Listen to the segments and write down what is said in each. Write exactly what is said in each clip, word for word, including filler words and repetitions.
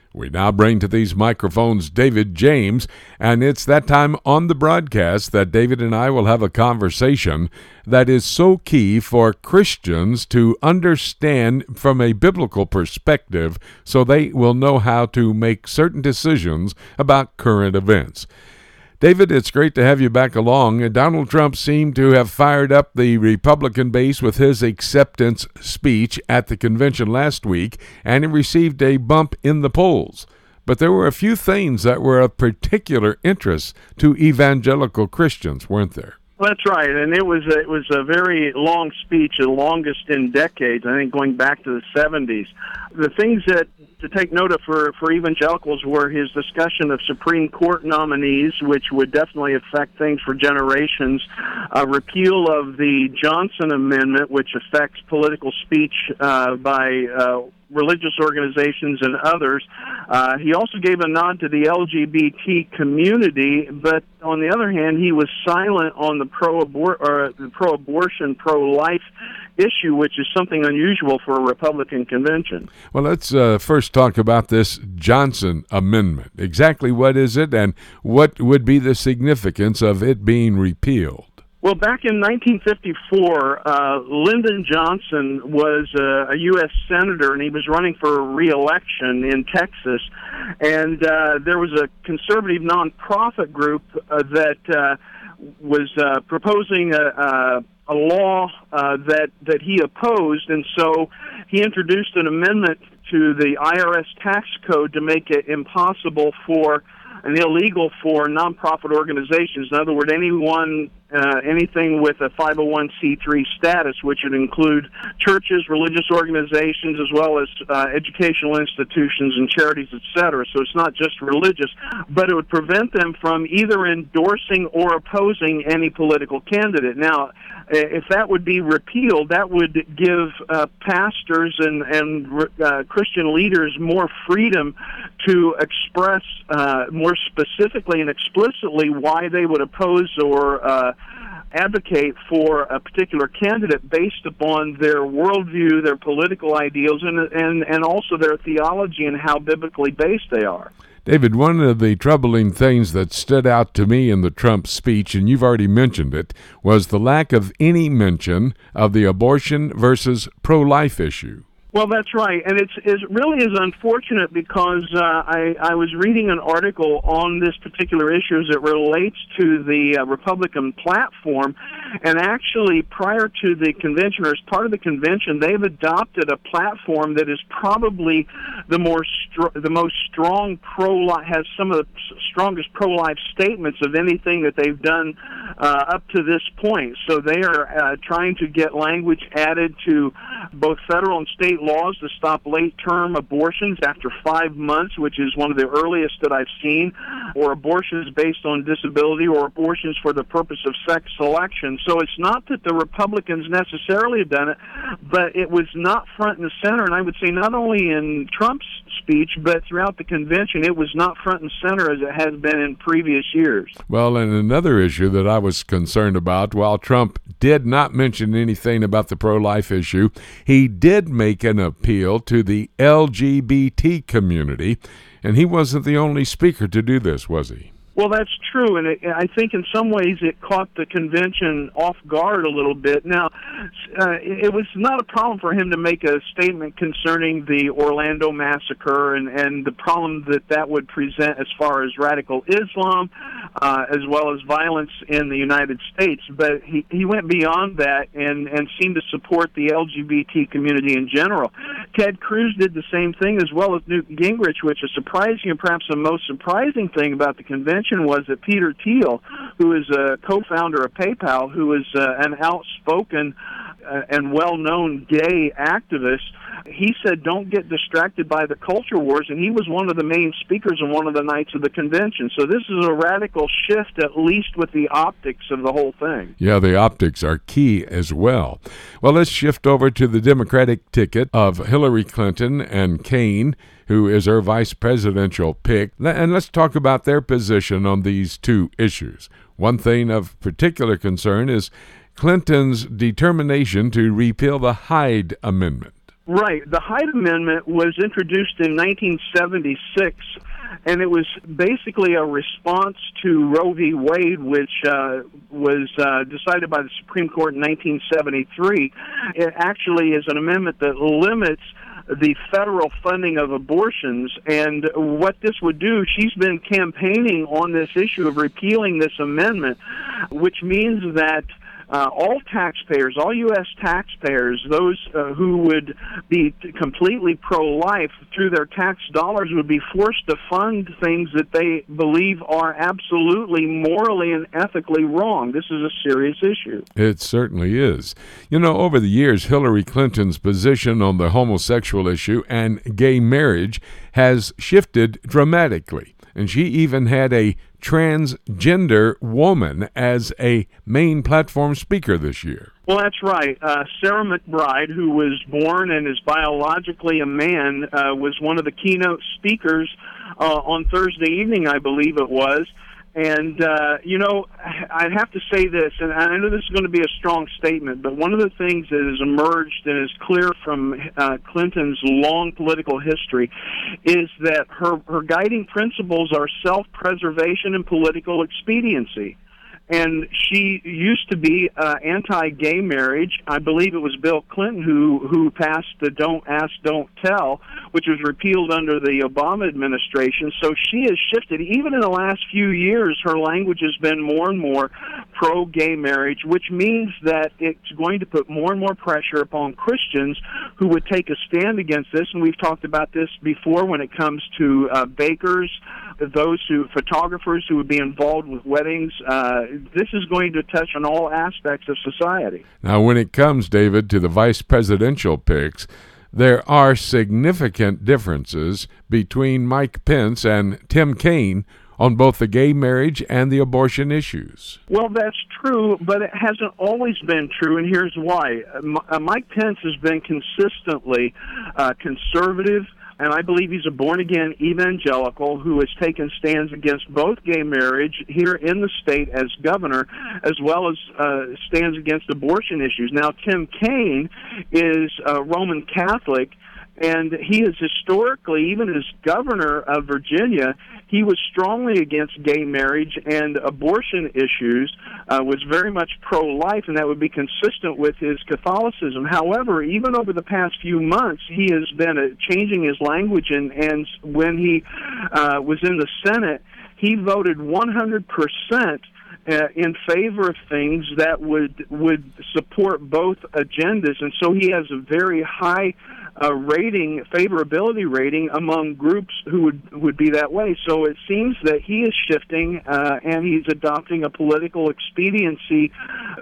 We now bring to these microphones David James, and it's that time on the broadcast that David and I will have a conversation that is so key for Christians to understand from a biblical perspective so they will know how to make certain decisions about current events. David, it's great to have you back along. Donald Trump seemed to have fired up the Republican base with his acceptance speech at the convention last week, and he received a bump in the polls. But there were a few things that were of particular interest to evangelical Christians, weren't there? That's right, and it was a, it was a very long speech, the longest in decades, I think going back to the seventies. The things that to take note of for, for evangelicals were his discussion of Supreme Court nominees, which would definitely affect things for generations, a repeal of the Johnson Amendment, which affects political speech uh, by uh, religious organizations and others. Uh, he also gave a nod to the L G B T community, but on the other hand, he was silent on the pro-abor- or the pro-abortion, pro-life issue, which is something unusual for a Republican convention. Well, let's uh, first talk about this Johnson Amendment. Exactly what is it, and what would be the significance of it being repealed? Well, back in nineteen fifty-four, uh, Lyndon Johnson was uh, a U S senator, and he was running for re-election in Texas. And uh, there was a conservative nonprofit group uh, that uh, was uh, proposing a, a, a law uh, that that he opposed, and so he introduced an amendment to the I R S tax code to make it impossible for and illegal for nonprofit organizations. In other words, anyone, uh, anything with a five oh one c three status, which would include churches, religious organizations, as well as uh, educational institutions and charities, et cetera. So it's not just religious, but it would prevent them from either endorsing or opposing any political candidate. Now, if that would be repealed, that would give uh, pastors and, and uh, Christian leaders more freedom to express uh, more specifically and explicitly why they would oppose or uh, advocate for a particular candidate based upon their worldview, their political ideals, and, and, and also their theology and how biblically based they are. David, one of the troubling things that stood out to me in the Trump speech, and you've already mentioned it, was the lack of any mention of the abortion versus pro-life issue. Well, that's right, and it's, it really is unfortunate because uh, I, I was reading an article on this particular issue as it relates to the uh, Republican platform, and actually prior to the convention, or as part of the convention, they've adopted a platform that is probably the more str- the most strong pro-life, has some of the strongest pro-life statements of anything that they've done uh, up to this point. So they are uh, trying to get language added to both federal and state laws to stop late-term abortions after five months, which is one of the earliest that I've seen, or abortions based on disability, or abortions for the purpose of sex selection. So it's not that the Republicans necessarily have done it, but it was not front and center, and I would say not only in Trump's speech, but throughout the convention, it was not front and center as it has been in previous years. Well, and another issue that I was concerned about, while Trump did not mention anything about the pro-life issue, he did make an appeal to the L G B T community, and he wasn't the only speaker to do this, was he? Well, that's true, and it, I think in some ways it caught the convention off guard a little bit. Now, uh, it was not a problem for him to make a statement concerning the Orlando massacre and, and the problem that that would present as far as radical Islam, uh, as well as violence in the United States. But he, he went beyond that and, and seemed to support the L G B T community in general. Ted Cruz did the same thing, as well as Newt Gingrich, which is surprising, and perhaps the most surprising thing about the convention was that Peter Thiel, who is a co-founder of PayPal, who is uh, an outspoken uh, and well-known gay activist, he said, don't get distracted by the culture wars, and he was one of the main speakers on one of the nights of the convention. So this is a radical shift, at least with the optics of the whole thing. Yeah, the optics are key as well. Well, let's shift over to the Democratic ticket of Hillary Clinton and Kaine, who is her vice presidential pick, and let's talk about their position on these two issues. One thing of particular concern is Clinton's determination to repeal the Hyde Amendment. Right. The Hyde Amendment was introduced in nineteen seventy-six, and it was basically a response to Roe v. Wade, which uh, was uh, decided by the Supreme Court in nineteen seventy-three. It actually is an amendment that limits the federal funding of abortions, and what this would do, she's been campaigning on this issue of repealing this amendment, which means that Uh, all taxpayers, all U S taxpayers, those uh, who would be completely pro-life through their tax dollars would be forced to fund things that they believe are absolutely morally and ethically wrong. This is a serious issue. It certainly is. You know, over the years, Hillary Clinton's position on the homosexual issue and gay marriage has shifted dramatically. And she even had a transgender woman as a main platform speaker this year. Well, that's right. Uh, Sarah McBride, who was born and is biologically a man, uh, was one of the keynote speakers uh, on Thursday evening, I believe it was. And, uh, you know, I'd have to say this, and I know this is going to be a strong statement, but one of the things that has emerged and is clear from uh, Clinton's long political history is that her, her guiding principles are self-preservation and political expediency. And she used to be uh, anti-gay marriage. I believe it was Bill Clinton who, who passed the Don't Ask, Don't Tell, which was repealed under the Obama administration. So she has shifted. Even in the last few years, her language has been more and more pro-gay marriage, which means that it's going to put more and more pressure upon Christians who would take a stand against this. And we've talked about this before when it comes to uh, bakers, those who, photographers who would be involved with weddings. Uh, this is going to touch on all aspects of society. Now, when it comes, David, to the vice presidential picks, there are significant differences between Mike Pence and Tim Kaine on both the gay marriage and the abortion issues. Well, that's true, but it hasn't always been true, and here's why. Uh, Mike Pence has been consistently uh, conservative, and I believe he's a born-again evangelical who has taken stands against both gay marriage here in the state as governor, as well as uh, stands against abortion issues. Now, Tim Kaine is a Roman Catholic, and he is historically, even as governor of Virginia, he was strongly against gay marriage and abortion issues, uh, was very much pro-life, and that would be consistent with his Catholicism. However, even over the past few months, he has been uh, changing his language, and, and when he uh, was in the Senate, he voted one hundred percent Uh, in favor of things that would would support both agendas, and so he has a very high uh, rating, favorability rating among groups who would would be that way. So it seems that he is shifting, uh, and he's adopting a political expediency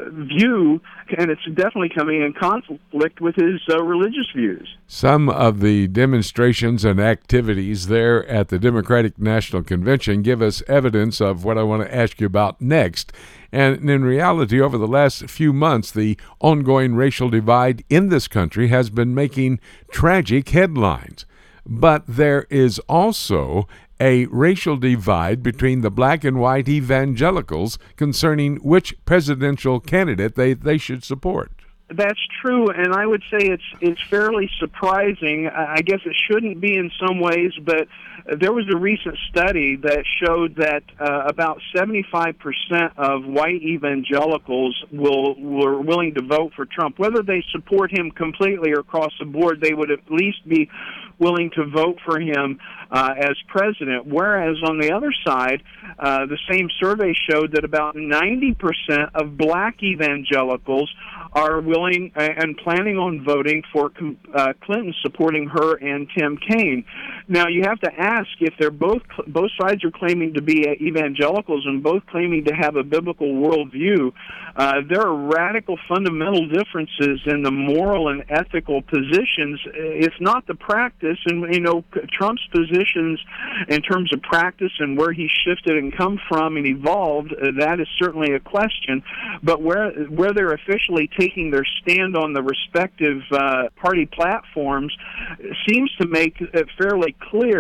view, and it's definitely coming in conflict with his uh, religious views. Some of the demonstrations and activities there at the Democratic National Convention give us evidence of what I want to ask you about next. And in reality, over the last few months, the ongoing racial divide in this country has been making tragic headlines. But there is also a racial divide between the black and white evangelicals concerning which presidential candidate they, they should support. That's true, and I would say it's it's fairly surprising. I guess it shouldn't be in some ways, but there was a recent study that showed that uh, about seventy-five percent of white evangelicals will were willing to vote for Trump. Whether they support him completely or across the board, they would at least be willing to vote for him uh, as president. Whereas on the other side, uh, the same survey showed that about ninety percent of black evangelicals are willing and planning on voting for uh, Clinton, supporting her and Tim Kaine. Now, you have to ask, if they're both both sides are claiming to be evangelicals and both claiming to have a biblical worldview, uh, there are radical fundamental differences in the moral and ethical positions, if not the practice. And, you know, Trump's positions in terms of practice and where he shifted and come from and evolved, uh, that is certainly a question. But where where they're officially taking their stand on the respective uh, party platforms seems to make it fairly clear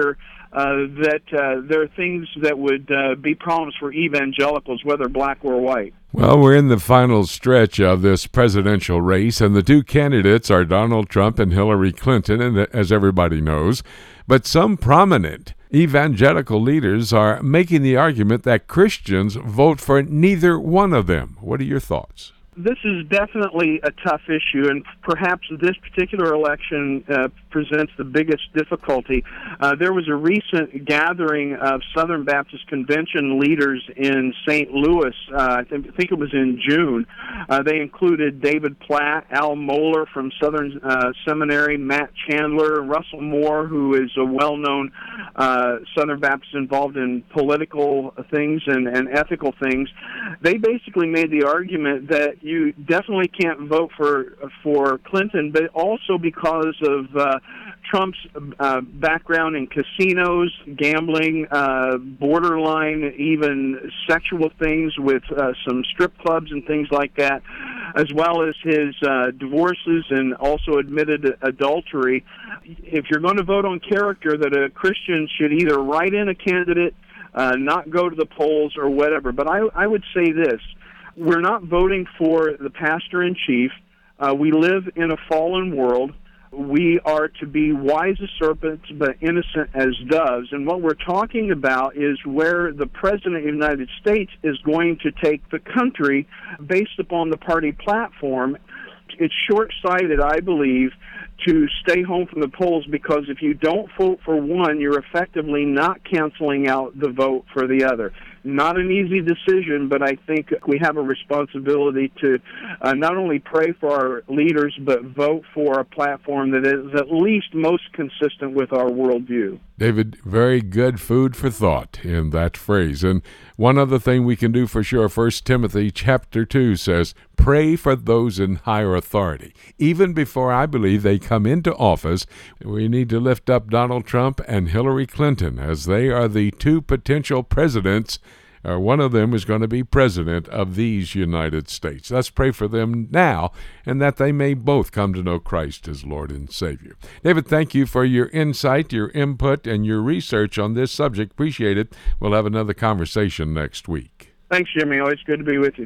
uh, that uh, there are things that would uh, be problems for evangelicals, whether black or white. Well, we're in the final stretch of this presidential race, and the two candidates are Donald Trump and Hillary Clinton, and as everybody knows. But some prominent evangelical leaders are making the argument that Christians vote for neither one of them. What are your thoughts? This is definitely a tough issue, and perhaps this particular election uh, presents the biggest difficulty. Uh, there was a recent gathering of Southern Baptist Convention leaders in Saint Louis. Uh, I, think, I think it was in June. Uh, they included David Platt, Al Mohler from Southern uh, Seminary, Matt Chandler, Russell Moore, who is a well-known uh, Southern Baptist involved in political things and, and ethical things. They basically made the argument that you definitely can't vote for for Clinton, but also because of uh, Trump's uh, background in casinos, gambling, uh, borderline even sexual things with uh, some strip clubs and things like that, as well as his uh, divorces and also admitted adultery. If you're going to vote on character, that a Christian should either write in a candidate, uh, not go to the polls, or whatever. But I, I would say this. We're not voting for the pastor-in-chief. Uh, we live in a fallen world. We are to be wise as serpents but innocent as doves. And what we're talking about is where the President of the United States is going to take the country based upon the party platform. It's short-sighted, I believe, to stay home from the polls, because if you don't vote for one, you're effectively not canceling out the vote for the other. Not an easy decision, but I think we have a responsibility to uh, not only pray for our leaders, but vote for a platform that is at least most consistent with our worldview. David, very good food for thought in that phrase. And one other thing we can do for sure, First Timothy chapter two says, pray for those in higher authority. Even before I believe they come into office, we need to lift up Donald Trump and Hillary Clinton, as they are the two potential presidents. Uh, one of them is going to be president of these United States. Let's pray for them now, and that they may both come to know Christ as Lord and Savior. David, thank you for your insight, your input, and your research on this subject. Appreciate it. We'll have another conversation next week. Thanks, Jimmy. Always good to be with you.